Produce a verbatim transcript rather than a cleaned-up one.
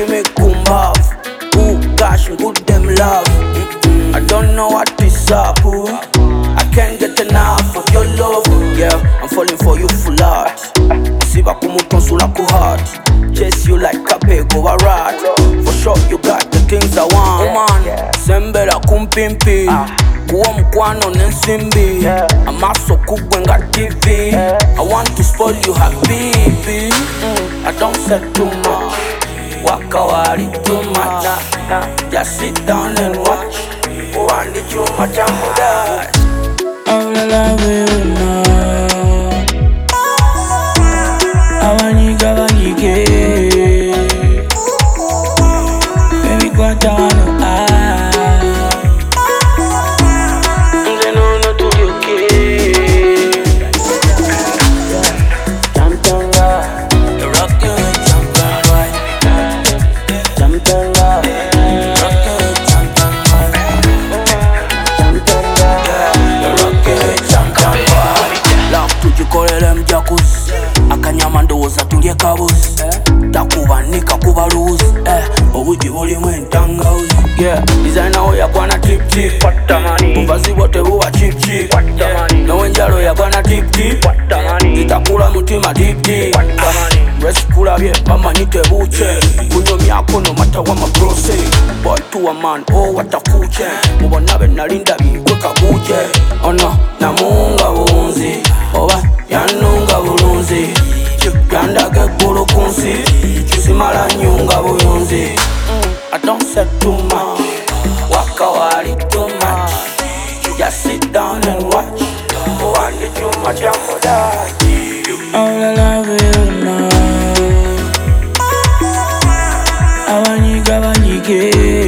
making me kumbav. Ooh, gosh, good them love. Mm-mm. I don't know what is up, ooh. I can't get enough of your love. Yeah, I'm falling for you full heart. Siva kumutonsula ku heart. Chase you like a pig over rat. For sure you got the things I want. Woman, sembera kumpimpi. Kuwa mkwano nensimbi. Amaso kubwenga T V. I want to spoil you habibi. mm. I don't say too much. Waka wari too much. Just sit down and watch. One did you much of that. I wanna love you now. I want you, I want you, baby, go down. Akanyama ndoza tulye kabuzi takubanika kuba ruzi obuji buli mwentangauzi. Yeah, designer oya kwana tip tip buvazi bote buba chip chip. Nowenjalo ya kwana tip tip zitakula mutima deep deep. Reskulabye bamanyite buche kunyomyako no mata wa mabrose. Boy to a man, oh watakuche mubona be nalinda bikwe kabuje. Ono namunga bunzi oba yanunga bulunzi. Yandage kulu kunsi simala nyunga buyunzi. I don't say too much. Waka wali too much. Just sit down and watch. One did you much of that. I wanna love you now. I want you, I want you,